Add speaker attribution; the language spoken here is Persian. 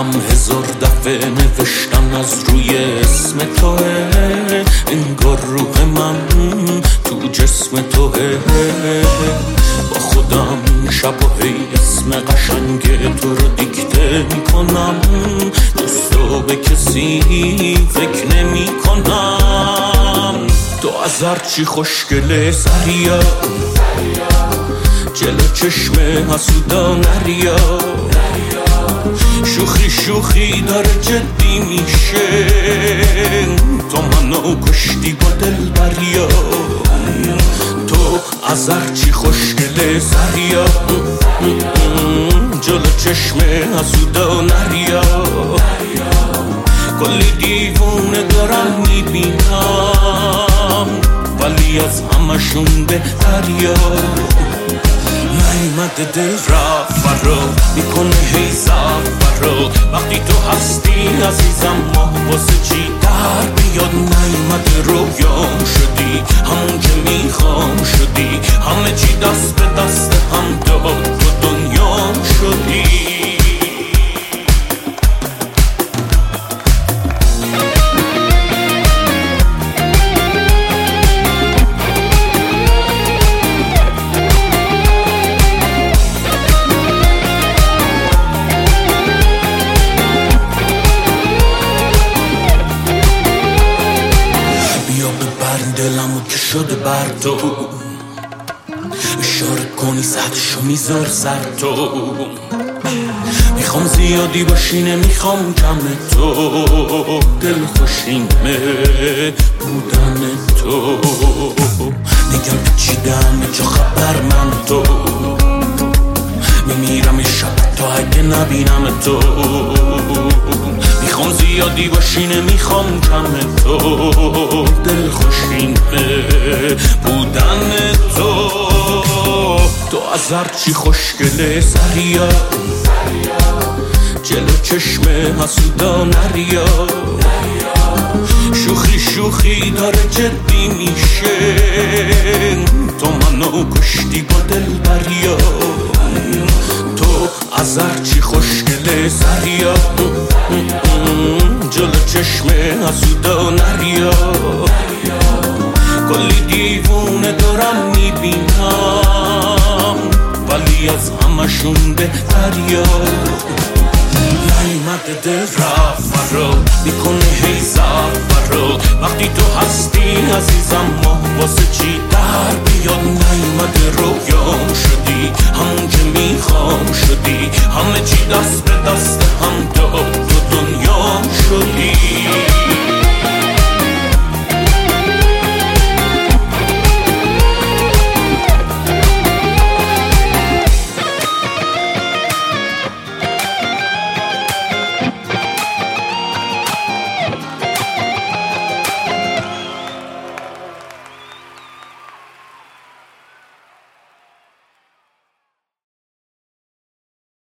Speaker 1: دلم هزار دفعه نوشتم از روی اسم توه، انگار روح من تو جسم توه. با خودم شب و هی اسم قشنگ تو رو دیکته میکنم، جز تو به کسی فکر نمی کنم. تو از هرچی خوشگله سریا، جلو چشم حسودا نریا، شوخی شوخی داره جدی میشه، تو منو کشتی با دل بریا. تو از هرچی خوشگله سریا، جلو چشم حسودا نریا، کلی دیوونه دارم میبینم، ولی از همشون بهتریا. نیمد دل رفت فرا میکنه هی فرا، وقتی تو هستی عزیزم ماه واسه چی در بیاد. نیمد رویام شدی، همون که میخوام شدی، همه چی دست به دست هم داد، تو دنیام شدی. دلمو که شده بر تو، اشاره کنی سطحشو میذار سر تو. میخوام زیادی باشی نمیخوام کم تو، دل خوشینمه بودن تو. میگم پیچیدم چه خبر من تو، میمیرم این شب تا اگه نبینم تو. میخوام زیادی باشی نمیخوام کم تو، دل خوشینه بودن تو. تو از هرچی خوشگله سریا، جلو چشم حسودا نریا، شوخی شوخی داره جدی میشه، تو منو کشتی با دل بریا. تو از هرچی خوشگله سریا، جلو چشم حسودا نریا، کلی دیوونه دارم میبینم، ولی از همشون بهتریا. نیمد دل رفت فرا میکنه هی فرا، وقتی تو هستی عزیزم ماه واسه چی در بیاد. نیمد رویام شدی، همون که میخوام شدی، همه چی دست به دست